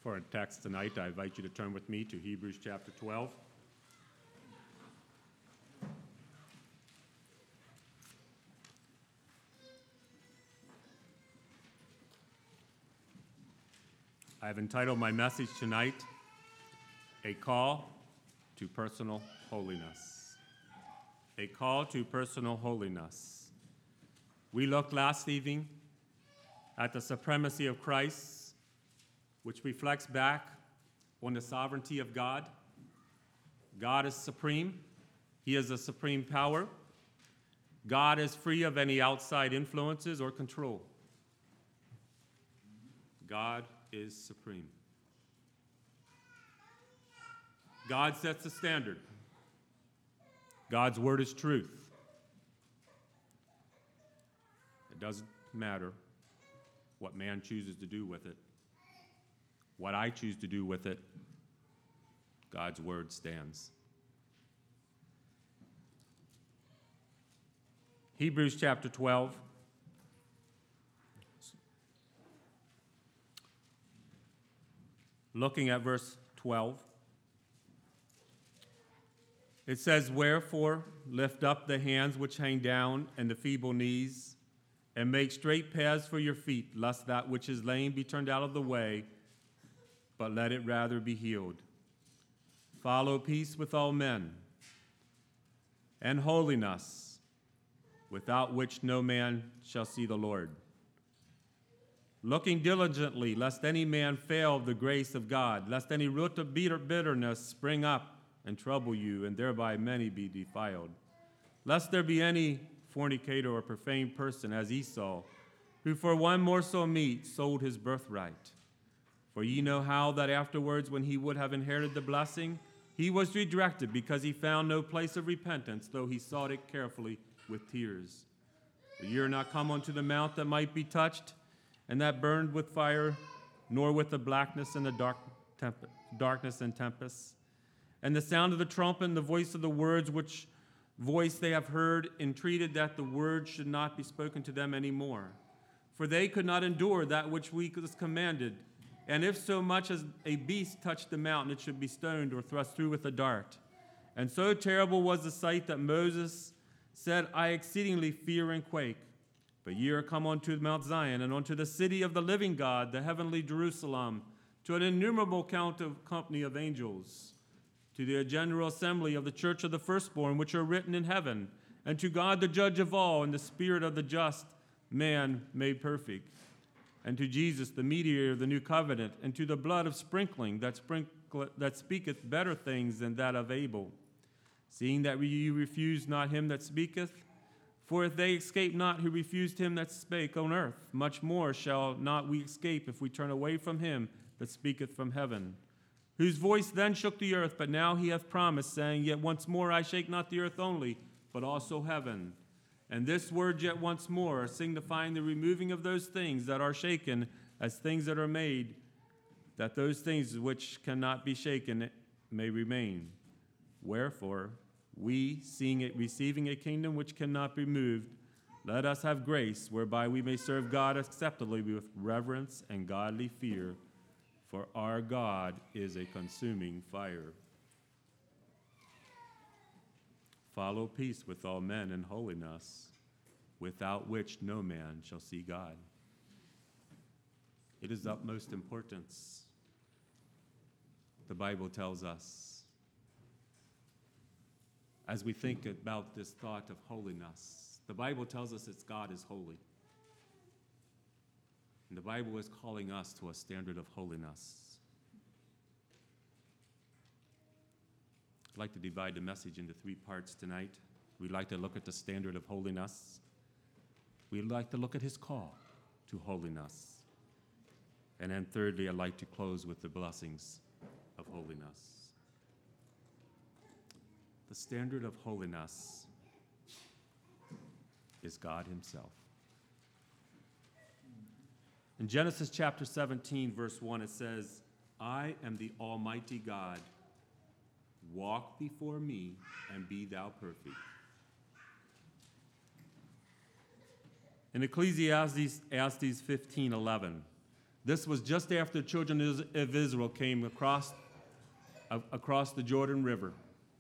For our text tonight, I invite you to turn with me to Hebrews chapter 12. I have entitled my message tonight, A Call to Personal Holiness. A Call to Personal Holiness. We looked last evening at the supremacy of Christ, which reflects back on the sovereignty of God. God is supreme. He is a supreme power. God is free of any outside influences or control. God is supreme. God sets the standard. God's word is truth. It doesn't matter what man chooses to do with it. What I choose to do with it, God's word stands. Hebrews chapter 12. Looking at verse 12. It says, "Wherefore lift up the hands which hang down and the feeble knees, and make straight paths for your feet, lest that which is lame be turned out of the way, but let it rather be healed. Follow peace with all men, and holiness, without which no man shall see the Lord. Looking diligently, lest any man fail of the grace of God, lest any root of bitterness spring up and trouble you, and thereby many be defiled. Lest there be any fornicator or profane person as Esau, who for one morsel of meat sold his birthright. For ye know how that afterwards, when he would have inherited the blessing, he was redirected, because he found no place of repentance, though he sought it carefully with tears. For ye are not come unto the mount that might be touched, and that burned with fire, nor with the blackness and the darkness and tempest. And the sound of the trumpet and the voice of the words which voice they have heard entreated that the word should not be spoken to them any more. For they could not endure that which was commanded. And if so much as a beast touched the mountain, it should be stoned or thrust through with a dart. And so terrible was the sight that Moses said, I exceedingly fear and quake. But ye are come unto Mount Zion, and unto the city of the living God, the heavenly Jerusalem, to an innumerable company of angels, to the general assembly of the church of the firstborn, which are written in heaven, and to God the judge of all, and the spirit of the just man made perfect, and to Jesus the mediator of the new covenant, and to the blood of sprinkling that speaketh better things than that of Abel. Seeing that ye refuse not him that speaketh, for if they escape not who refused him that spake on earth, much more shall not we escape if we turn away from him that speaketh from heaven. Whose voice then shook the earth, but now he hath promised, saying, Yet once more I shake not the earth only, but also heaven. And this word yet once more, signifying the removing of those things that are shaken as things that are made, that those things which cannot be shaken may remain. Wherefore, we, receiving a kingdom which cannot be moved, let us have grace whereby we may serve God acceptably with reverence and godly fear, for our God is a consuming fire. Follow peace with all men and holiness, without which no man shall see God. It is of utmost importance. The Bible tells us, as we think about this thought of holiness, the Bible tells us that God is holy. And the Bible is calling us to a standard of holiness. I'd like to divide the message into 3 parts tonight. We'd like to look at the standard of holiness. We'd like to look at his call to holiness. And then thirdly, I'd like to close with the blessings of holiness. The standard of holiness is God himself. In Genesis chapter 17, verse 1, it says, I am the Almighty God. Walk before me and be thou perfect. In Ecclesiastes 15:11, This was just after the children of Israel came across the Jordan River.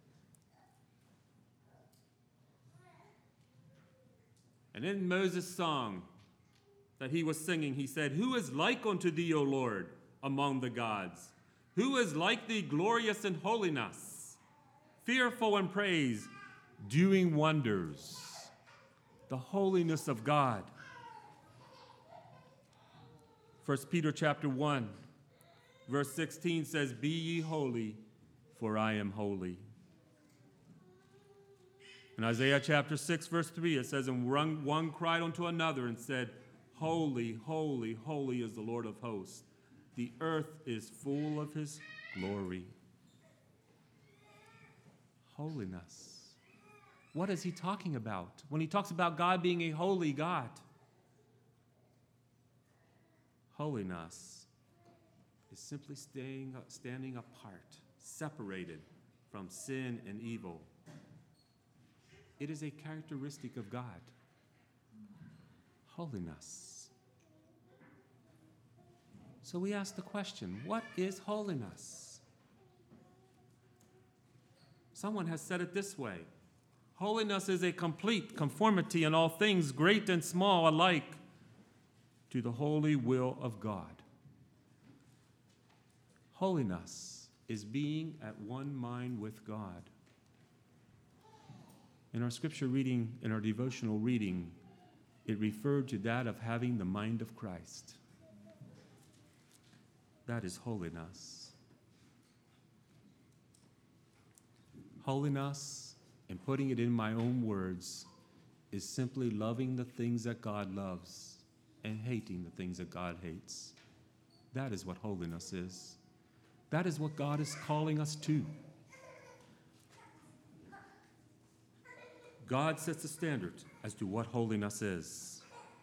And in Moses' song that he was singing, he said, "Who is like unto thee, O Lord, among the gods? Who is like thee, glorious in holiness, fearful in praise, doing wonders?" The holiness of God. 1 Peter chapter 1, verse 16 says, "Be ye holy, for I am holy." In Isaiah chapter 6, verse 3, it says, "And one cried unto another and said, Holy, holy, holy is the Lord of hosts. The earth is full of his glory." Holiness. What is he talking about when he talks about God being a holy God? Holiness is simply standing apart, separated from sin and evil. It is a characteristic of God. Holiness. So we ask the question, what is holiness? Someone has said it this way: holiness is a complete conformity in all things, great and small alike, to the holy will of God. Holiness is being at one mind with God. In our scripture reading, in our devotional reading, it referred to that of having the mind of Christ. That is holiness. Holiness, and putting it in my own words, is simply loving the things that God loves and hating the things that God hates. That is what holiness is. That is what God is calling us to. God sets a standard as to what holiness is.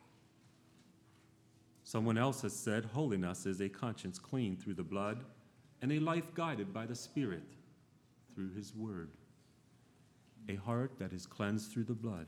Someone else has said holiness is a conscience clean through the blood and a life guided by the Spirit through his word. A heart that is cleansed through the blood.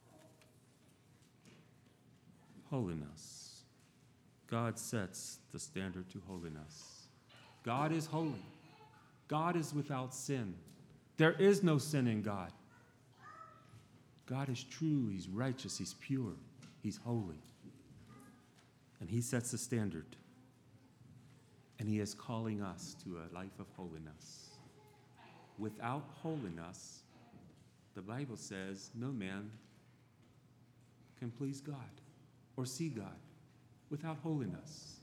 Holiness. God sets the standard to holiness. God is holy. God is without sin. There is no sin in God. God is true, he's righteous, he's pure, he's holy. And he sets the standard. And he is calling us to a life of holiness. Without holiness, the Bible says, no man can please God or see God without holiness.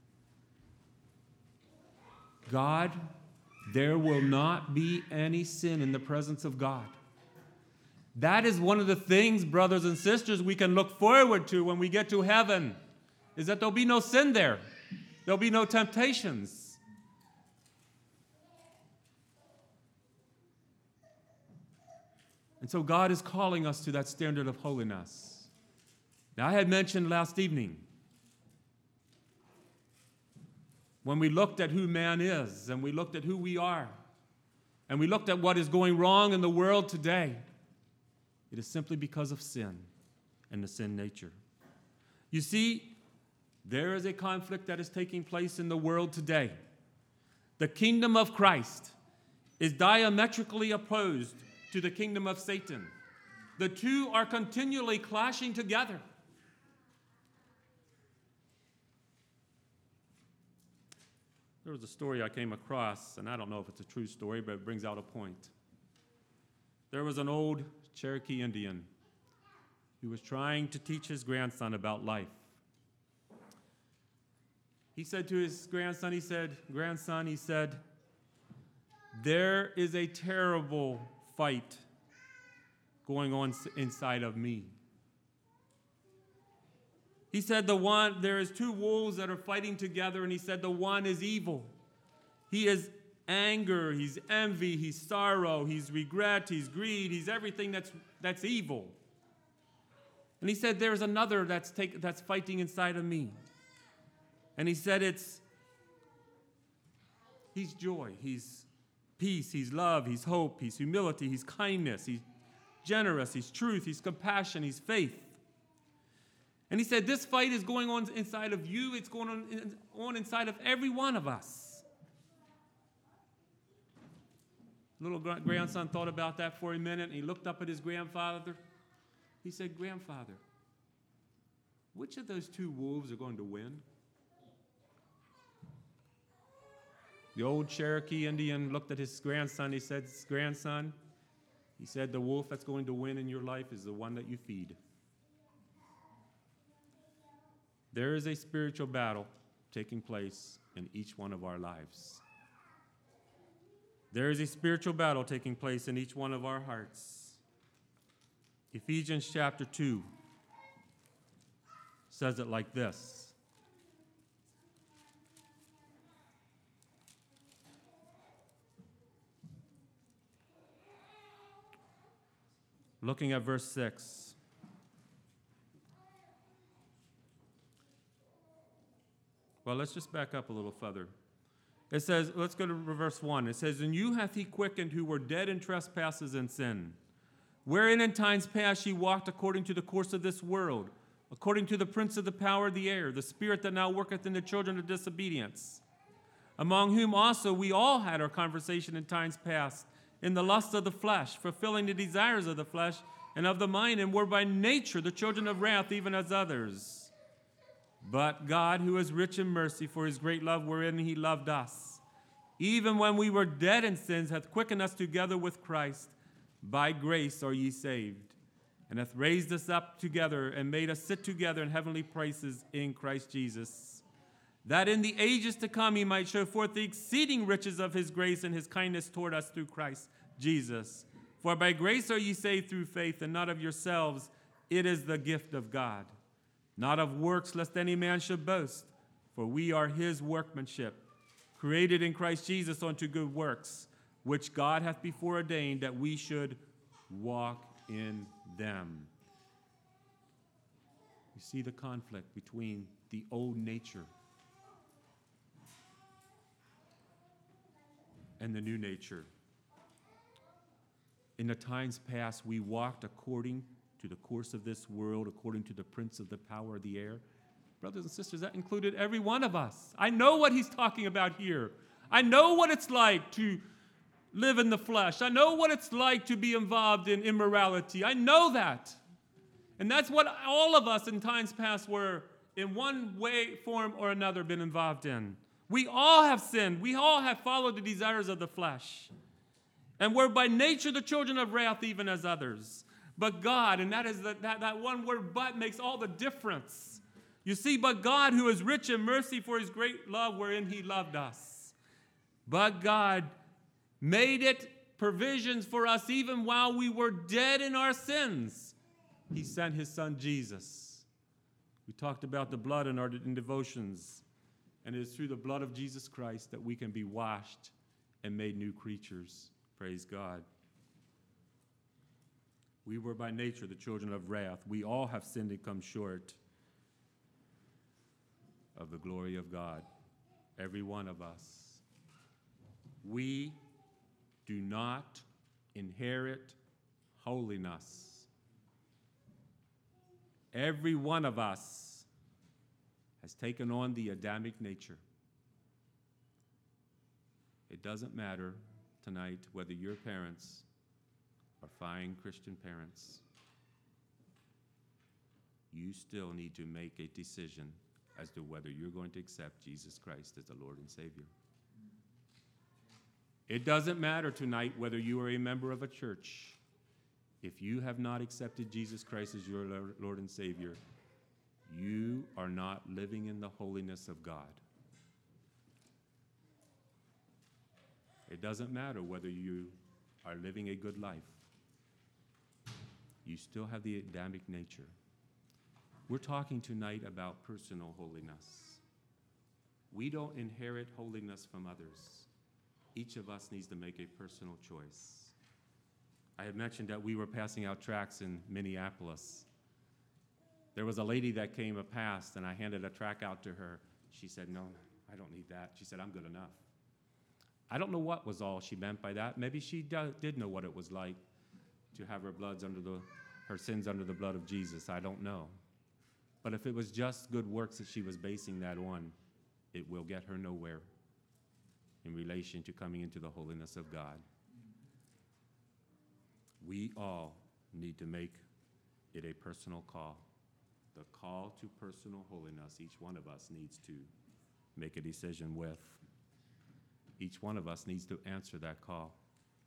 God, there will not be any sin in the presence of God. That is one of the things, brothers and sisters, we can look forward to when we get to heaven, is that there'll be no sin there. There'll be no temptations. And so God is calling us to that standard of holiness. Now, I had mentioned last evening, when we looked at who man is, and we looked at who we are, and we looked at what is going wrong in the world today, it is simply because of sin and the sin nature. You see, there is a conflict that is taking place in the world today. The kingdom of Christ is diametrically opposed to the kingdom of Satan. The two are continually clashing together. There was a story I came across, and I don't know if it's a true story, but it brings out a point. There was an old Cherokee Indian who was trying to teach his grandson about life. He said to his grandson, "Grandson, there is a terrible fight going on inside of me." He said there is two wolves that are fighting together, and he said the one is evil. He is anger, he's envy, he's sorrow, he's regret, he's greed, he's everything that's evil. And he said there's another that's fighting inside of me. And he said he's joy, he's peace, he's love, he's hope, he's humility, he's kindness, he's generous, he's truth, he's compassion, he's faith. And he said, this fight is going on inside of you. It's going on inside of every one of us. Little grandson thought about that for a minute, and he looked up at his grandfather. He said, Grandfather, which of those two wolves are going to win? The old Cherokee Indian looked at his grandson. He said, grandson, he said, the wolf that's going to win in your life is the one that you feed. There is a spiritual battle taking place in each one of our lives. There is a spiritual battle taking place in each one of our hearts. Ephesians chapter 2 says it like this. Looking at verse 6. Well, let's just back up a little further. It says, let's go to verse 1. It says, and you hath he quickened who were dead in trespasses and sin, wherein in times past ye walked according to the course of this world, according to the prince of the power of the air, the spirit that now worketh in the children of disobedience, among whom also we all had our conversation in times past, in the lust of the flesh, fulfilling the desires of the flesh and of the mind, and were by nature the children of wrath, even as others. But God, who is rich in mercy, for his great love wherein he loved us, even when we were dead in sins, hath quickened us together with Christ. By grace are ye saved, and hath raised us up together and made us sit together in heavenly places in Christ Jesus, that in the ages to come he might show forth the exceeding riches of his grace and his kindness toward us through Christ Jesus. For by grace are ye saved through faith, and not of yourselves. It is the gift of God, not of works, lest any man should boast. For we are his workmanship, created in Christ Jesus unto good works, which God hath before ordained that we should walk in them. You see the conflict between the old nature and the new nature. In the times past, we walked according to the course of this world, according to the prince of the power of the air. Brothers and sisters, that included every one of us. I know what he's talking about here. I know what it's like to live in the flesh. I know what it's like to be involved in immorality. I know that. And that's what all of us in times past were, in one way, form, or another, been involved in. We all have sinned. We all have followed the desires of the flesh. And we're by nature the children of wrath, even as others. But God, and that is that one word, but, makes all the difference. You see, but God, who is rich in mercy, for his great love wherein he loved us. But God made it provisions for us even while we were dead in our sins. He sent his son Jesus. We talked about the blood in devotions. And it is through the blood of Jesus Christ that we can be washed and made new creatures. Praise God. We were by nature the children of wrath. We all have sinned and come short of the glory of God. Every one of us. We do not inherit holiness. Every one of us has taken on the Adamic nature. It doesn't matter tonight whether your parents are fine Christian parents. You still need to make a decision as to whether you're going to accept Jesus Christ as the Lord and Savior. It doesn't matter tonight whether you are a member of a church. If you have not accepted Jesus Christ as your Lord and Savior, you are not living in the holiness of God. It doesn't matter whether you are living a good life. You still have the Adamic nature. We're talking tonight about personal holiness. We don't inherit holiness from others. Each of us needs to make a personal choice. I had mentioned that we were passing out tracts in Minneapolis. There was a lady that came past, and I handed a tract out to her. She said, "No, I don't need that." She said, "I'm good enough." I don't know what was all she meant by that. Maybe she did know what it was like to have her sins under the blood of Jesus. I don't know. But if it was just good works that she was basing that on, it will get her nowhere in relation to coming into the holiness of God. We all need to make it a personal call. The call to personal holiness, each one of us needs to make a decision with. Each one of us needs to answer that call.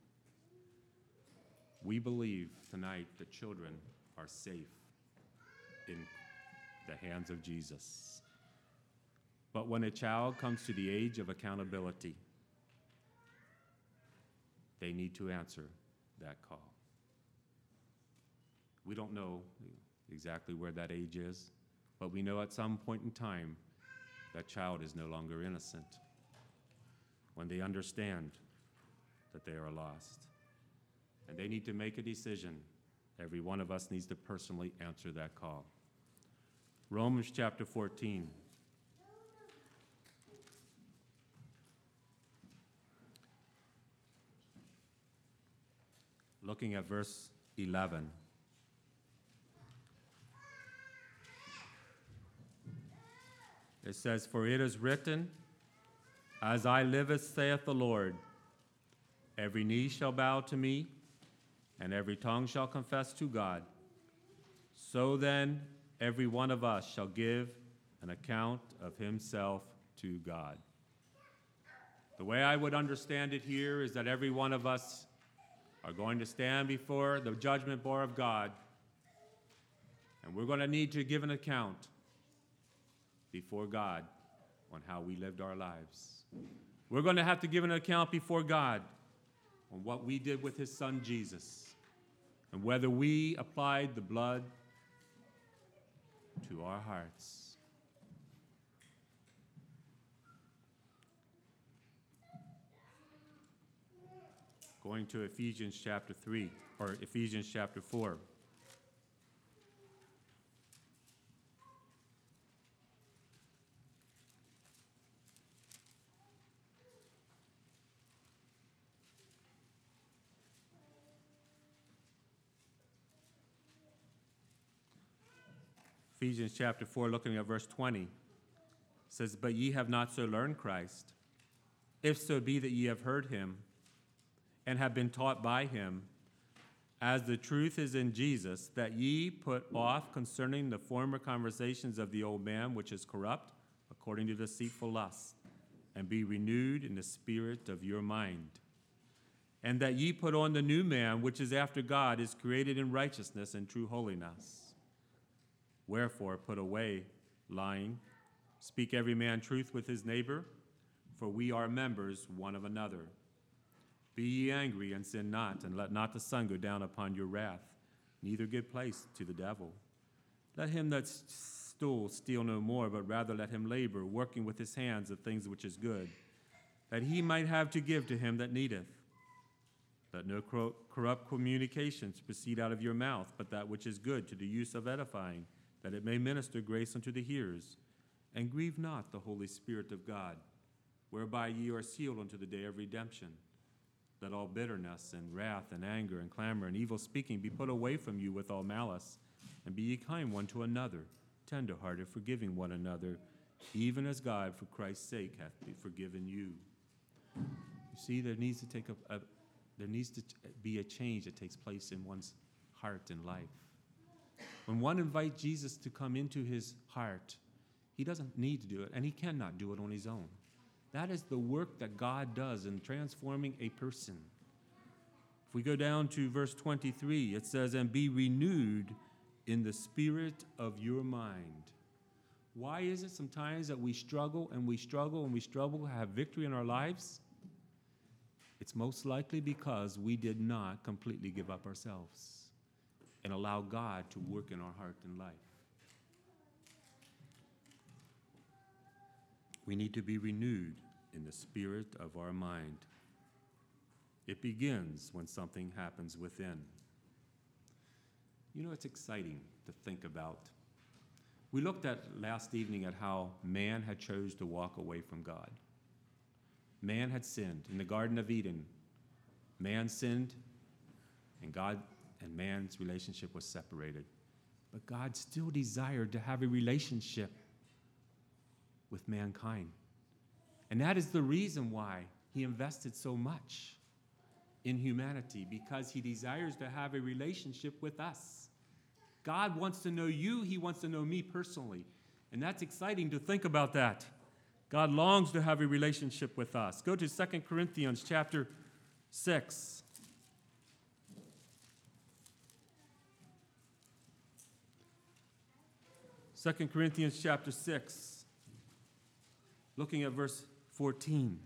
We believe tonight that children are safe in the hands of Jesus. But when a child comes to the age of accountability, they need to answer that call. We don't know exactly where that age is, but we know at some point in time that child is no longer innocent when they understand that they are lost. And they need to make a decision. Every one of us needs to personally answer that call. Romans chapter 14. Looking at verse 11. It says, "For it is written, as I liveth, saith the Lord, every knee shall bow to me, and every tongue shall confess to God. So then, every one of us shall give an account of himself to God." The way I would understand it here is that every one of us are going to stand before the judgment bar of God, and we're going to need to give an account before God on how we lived our lives. We're going to have to give an account before God on what we did with his son Jesus, and whether we applied the blood to our hearts. Going to Ephesians chapter 3, or Ephesians chapter 4. Ephesians chapter 4, looking at verse 20, says, "But ye have not so learned Christ, if so be that ye have heard him, and have been taught by him, as the truth is in Jesus, that ye put off concerning the former conversations of the old man, which is corrupt, according to deceitful lust, and be renewed in the spirit of your mind. And that ye put on the new man, which is after God, is created in righteousness and true holiness. Wherefore put away lying, speak every man truth with his neighbor, for we are members one of another. Be ye angry and sin not, and let not the sun go down upon your wrath, neither give place to the devil. Let him that stole steal no more, but rather let him labor, working with his hands the things which is good, that he might have to give to him that needeth. Let no corrupt communications proceed out of your mouth, but that which is good to the use of edifying, that it may minister grace unto the hearers. And grieve not the Holy Spirit of God, whereby ye are sealed unto the day of redemption. Let all bitterness and wrath and anger and clamor and evil speaking be put away from you with all malice, and be ye kind one to another, tender-hearted, forgiving one another, even as God for Christ's sake hath forgiven you." You see, there needs to be a change that takes place in one's heart and life. When one invites Jesus to come into his heart, he doesn't need to do it, and he cannot do it on his own. That is the work that God does in transforming a person. If we go down to verse 23, it says, "And be renewed in the spirit of your mind." Why is it sometimes that we struggle and we struggle and we struggle to have victory in our lives? It's most likely because we did not completely give up ourselves and allow God to work in our heart and life. We need to be renewed in the spirit of our mind. It begins when something happens within. You know, it's exciting to think about. We looked at last evening at how man had chose to walk away from God. Man had sinned. In the Garden of Eden, man sinned, and God and man's relationship was separated. But God still desired to have a relationship with mankind. And that is the reason why he invested so much in humanity, because he desires to have a relationship with us. God wants to know you. He wants to know me personally. And that's exciting to think about that. God longs to have a relationship with us. Go to 2 Corinthians chapter 6. Second Corinthians chapter 6, looking at verse 14.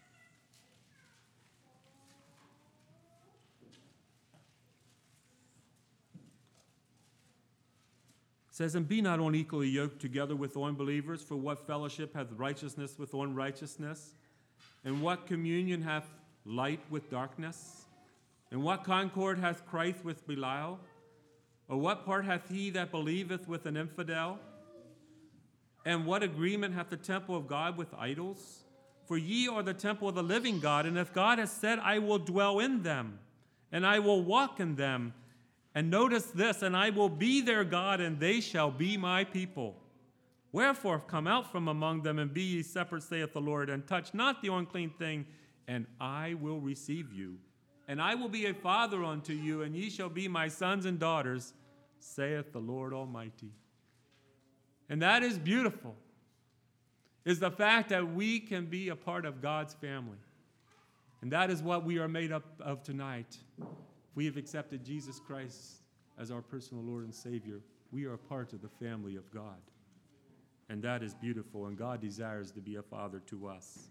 It says, and be not unequally yoked together with unbelievers, for what fellowship hath righteousness with unrighteousness? And what communion hath light with darkness? And what concord hath Christ with Belial? Or what part hath he that believeth with an infidel? And what agreement hath the temple of God with idols? For ye are the temple of the living God, and if God has said, I will dwell in them, and I will walk in them, and notice this, and I will be their God, and they shall be my people. Wherefore come out from among them, and be ye separate, saith the Lord, and touch not the unclean thing, and I will receive you. And I will be a father unto you, and ye shall be my sons and daughters, saith the Lord Almighty. And that is beautiful, is the fact that we can be a part of God's family. And that is what we are made up of tonight. We have accepted Jesus Christ as our personal Lord and Savior. We are a part of the family of God. And that is beautiful, and God desires to be a father to us.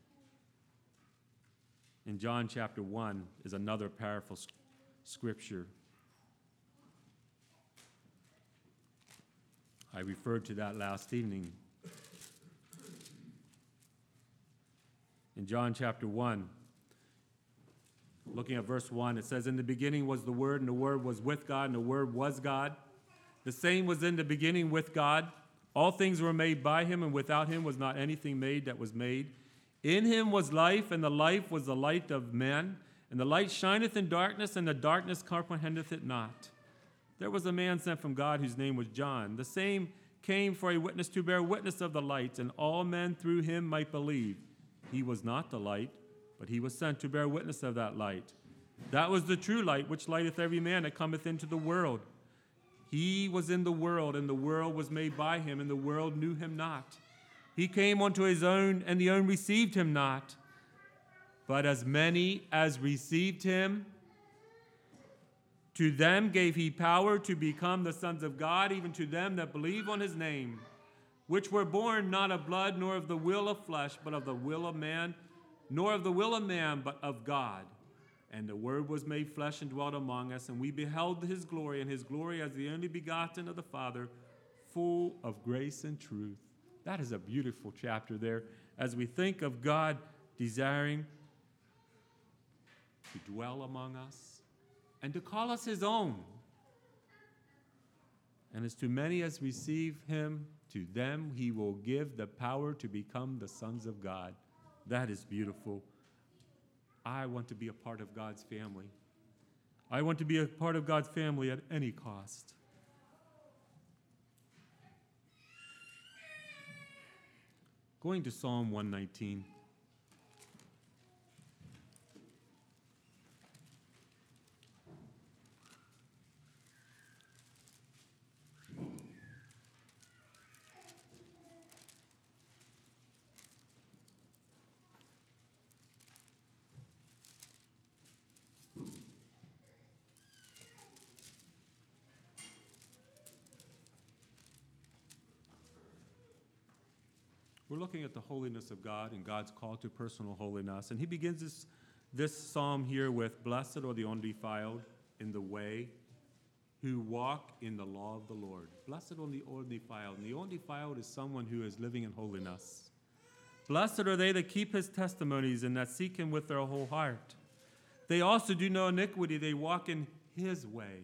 In John chapter 1 is another powerful scripture. I referred to that last evening. In John chapter 1, looking at verse 1, it says, in the beginning was the Word, and the Word was with God, and the Word was God. The same was in the beginning with God. All things were made by him, and without him was not anything made that was made. In him was life, and the life was the light of men. And the light shineth in darkness, and the darkness comprehendeth it not. There was a man sent from God whose name was John. The same came for a witness to bear witness of the light, and all men through him might believe. He was not the light, but he was sent to bear witness of that light. That was the true light, which lighteth every man that cometh into the world. He was in the world, and the world was made by him, and the world knew him not. He came unto his own, and the own received him not. But as many as received him, to them gave he power to become the sons of God, even to them that believe on his name, which were born not of blood, nor of the will of flesh, but of the will of man, nor of the will of man, but of God. And the Word was made flesh and dwelt among us, and we beheld his glory, and his glory as the only begotten of the Father, full of grace and truth. That is a beautiful chapter there, as we think of God desiring to dwell among us and to call us his own. And as to many as receive him, to them he will give the power to become the sons of God. That is beautiful. I want to be a part of God's family. I want to be a part of God's family at any cost. Going to Psalm 119. We're looking at the holiness of God and God's call to personal holiness. And he begins this psalm here with, blessed are the undefiled in the way who walk in the law of the Lord. Blessed are the undefiled. And the undefiled is someone who is living in holiness. Blessed are they that keep his testimonies and that seek him with their whole heart. They also do no iniquity. They walk in his way.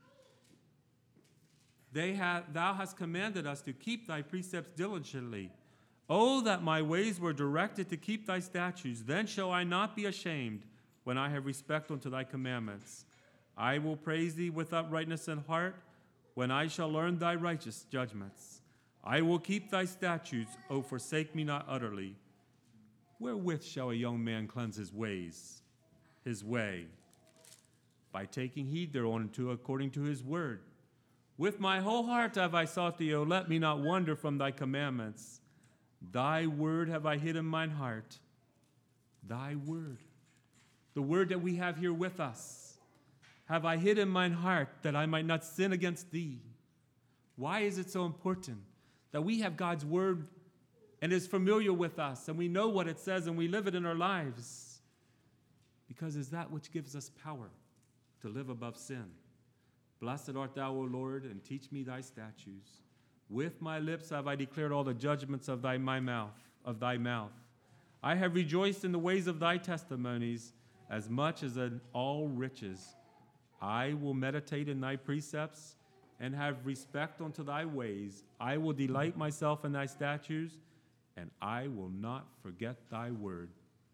Thou hast commanded us to keep thy precepts diligently. Oh, that my ways were directed to keep thy statutes. Then shall I not be ashamed when I have respect unto thy commandments. I will praise thee with uprightness in heart, when I shall learn thy righteous judgments. I will keep thy statutes, O forsake me not utterly. Wherewith shall a young man cleanse his way? By taking heed thereunto according to his word. With my whole heart have I sought thee, O let me not wander from thy commandments. Thy word have I hid in mine heart. Thy word, the word that we have here with us, have I hid in mine heart that I might not sin against thee. Why is it so important that we have God's word and is familiar with us and we know what it says and we live it in our lives? Because it's that which gives us power to live above sin. Blessed art thou, O Lord, and teach me thy statutes. With my lips have I declared all the judgments of thy mouth. I have rejoiced in the ways of thy testimonies as much as in all riches. I will meditate in thy precepts and have respect unto thy ways. I will delight myself in thy statutes, and I will not forget thy word.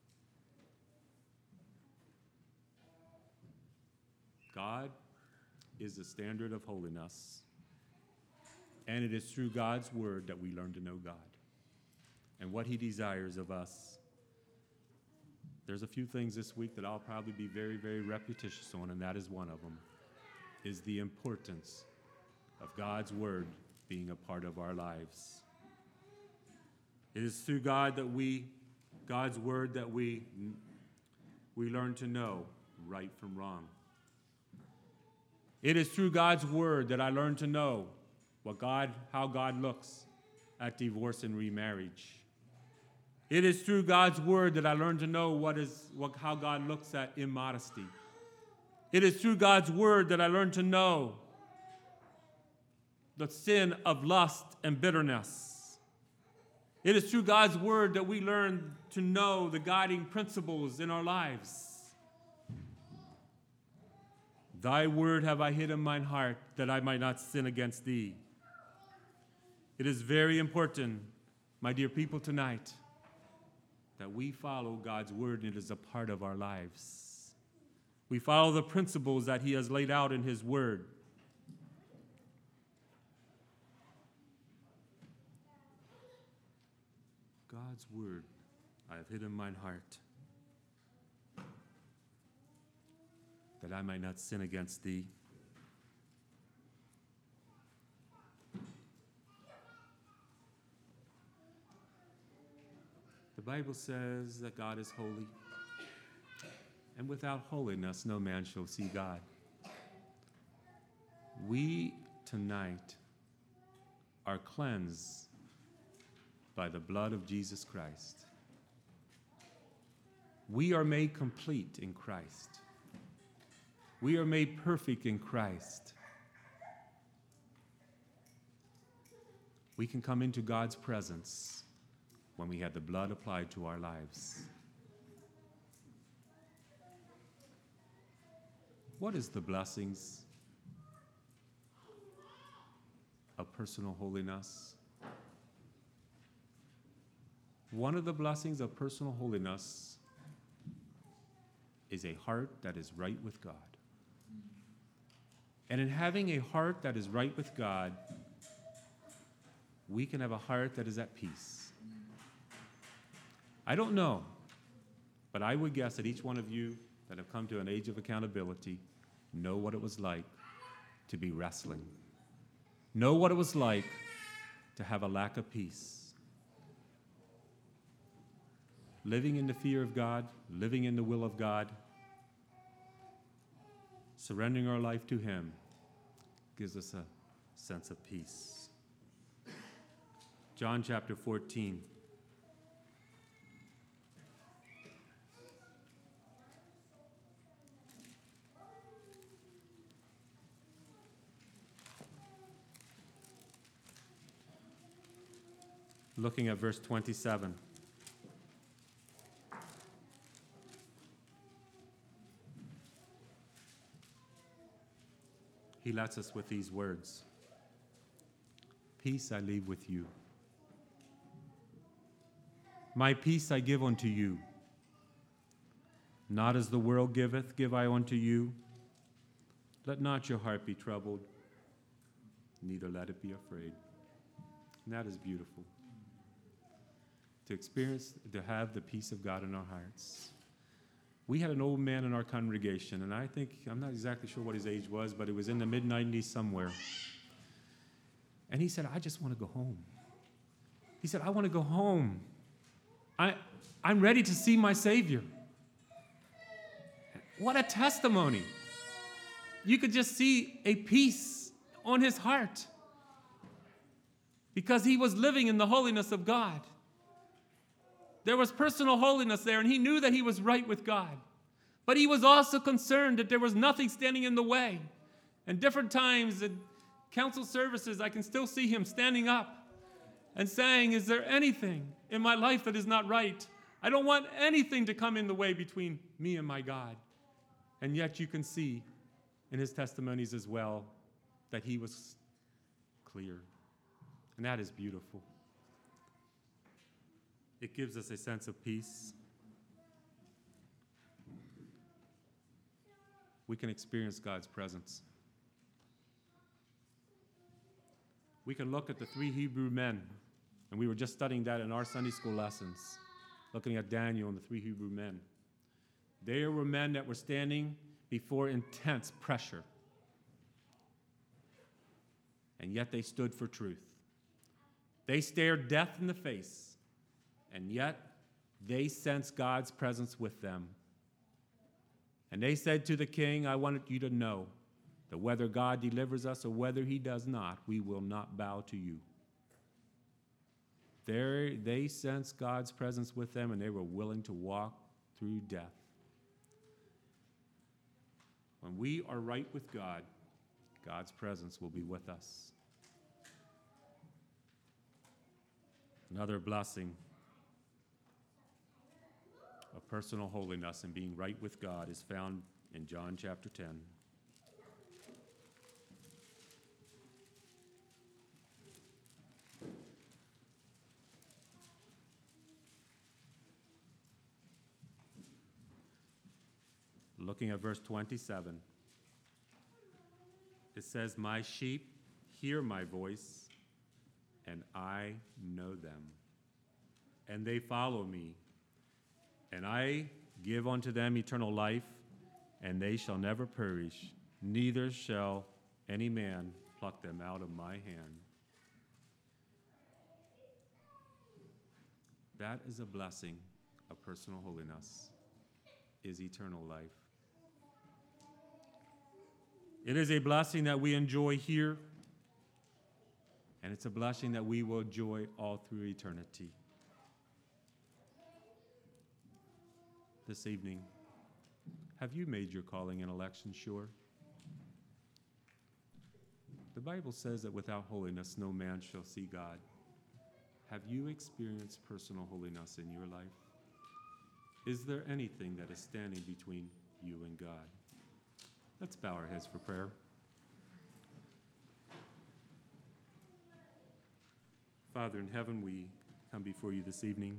God is the standard of holiness, and it is through God's word that we learn to know God and what he desires of us. There's a few things this week that I'll probably be very, very repetitious on, and that is one of them, is the importance of God's word being a part of our lives. It is through God's word that we learn to know right from wrong. It is through God's word that I learn to know how God looks at divorce and remarriage. It is through God's word that I learn to know how God looks at immodesty. It is through God's word that I learn to know the sin of lust and bitterness. It is through God's word that we learn to know the guiding principles in our lives. Thy word have I hid in mine heart, that I might not sin against thee. It is very important, my dear people, tonight, that we follow God's word, and it is a part of our lives. We follow the principles that he has laid out in his word. God's word I have hid in mine heart, that I might not sin against thee. The Bible says that God is holy, and without holiness no man shall see God. We tonight are cleansed by the blood of Jesus Christ. We are made complete in Christ. We are made perfect in Christ. We can come into God's presence when we have the blood applied to our lives. What is the blessings of personal holiness? One of the blessings of personal holiness is a heart that is right with God. And in having a heart that is right with God, we can have a heart that is at peace. I don't know, but I would guess that each one of you that have come to an age of accountability know what it was like to be wrestling. Know what it was like to have a lack of peace. Living in the fear of God, living in the will of God, surrendering our life to him gives us a sense of peace. John chapter 14. Looking at verse 27. He lets us with these words. Peace I leave with you. My peace I give unto you. Not as the world giveth, give I unto you. Let not your heart be troubled, neither let it be afraid. And that is beautiful. To experience, to have the peace of God in our hearts. We had an old man in our congregation, and I'm not exactly sure what his age was, but it was in the mid-90s somewhere. And he said, I just want to go home. He said, I want to go home. I'm ready to see my Savior. What a testimony. You could just see a peace on his heart because he was living in the holiness of God. There was personal holiness there, and he knew that he was right with God. But he was also concerned that there was nothing standing in the way. And different times in council services, I can still see him standing up and saying, is there anything in my life that is not right? I don't want anything to come in the way between me and my God. And yet you can see in his testimonies as well that he was clear. And that is beautiful. It gives us a sense of peace. We can experience God's presence. We can look at the 3 Hebrew men, and we were just studying that in our Sunday school lessons, looking at Daniel and the 3 Hebrew men. They were men that were standing before intense pressure, and yet they stood for truth. They stared death in the face, and yet they sensed God's presence with them. And they said to the king, I want you to know that whether God delivers us or whether he does not, we will not bow to you. They sensed God's presence with them, and they were willing to walk through death. When we are right with God, God's presence will be with us. Another blessing of personal holiness and being right with God is found in John chapter 10. Looking at verse 27, it says, my sheep hear my voice, and I know them, and they follow me. And I give unto them eternal life, and they shall never perish, neither shall any man pluck them out of my hand. That is a blessing of personal holiness, is eternal life. It is a blessing that we enjoy here, and it's a blessing that we will enjoy all through eternity. This evening, have you made your calling and election sure? The Bible says that without holiness no man shall see God. Have you experienced personal holiness in your life? Is there anything that is standing between you and God? Let's bow our heads for prayer. Father in heaven, we come before you this evening.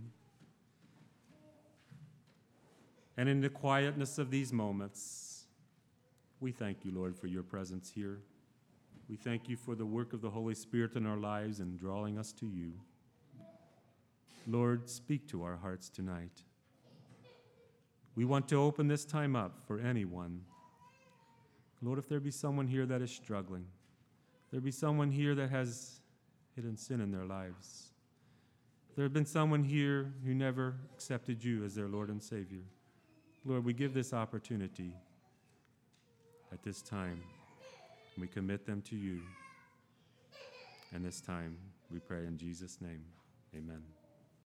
And in the quietness of these moments, we thank you, Lord, for your presence here. We thank you for the work of the Holy Spirit in our lives and drawing us to you. Lord, speak to our hearts tonight. We want to open this time up for anyone. Lord, if there be someone here that is struggling, if there be someone here that has hidden sin in their lives, if there have been someone here who never accepted you as their Lord and Savior, Lord, we give this opportunity at this time. We commit them to you. And this time we pray in Jesus' name. Amen.